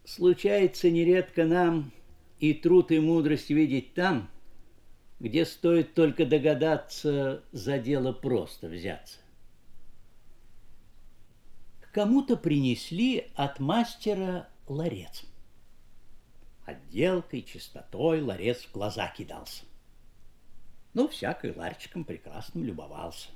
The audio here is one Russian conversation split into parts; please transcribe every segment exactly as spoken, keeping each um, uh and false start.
Случается нередко нам и труд, и мудрость видеть там, где стоит только догадаться за дело просто взяться. К кому-то принесли от мастера ларец. Отделкой, чистотой ларец в глаза кидался. Ну, всякий ларчиком прекрасным любовался.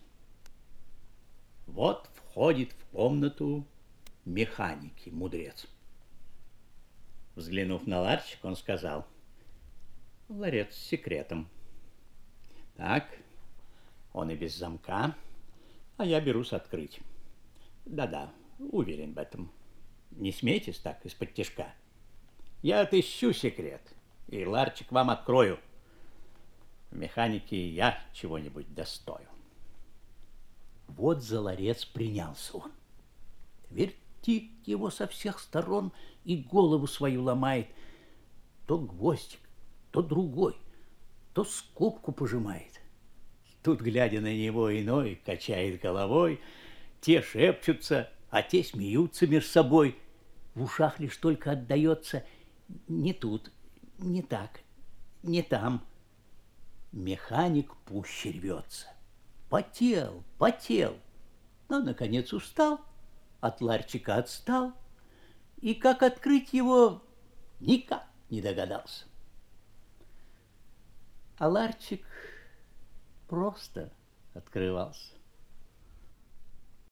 Вот входит в комнату механики мудрец. Взглянув на ларчик, он сказал: ларец с секретом. Так, он и без замка, а я берусь открыть. Да-да, уверен в этом. Не смейтесь так из-под тишка. Я отыщу секрет, и ларчик вам открою. В механике я чего-нибудь достою. Вот за ларец принялся он. Вертит его со всех сторон и голову свою ломает. То гвоздик, то другой, то скобку пожимает. Тут, глядя на него, иной качает головой. Те шепчутся, а те смеются между собой. В ушах лишь только отдается: не тут, не так, не там. Механик пуще рвется. Потел, потел, но, наконец, устал, от ларчика отстал, и как открыть его, никак не догадался. А ларчик просто открывался.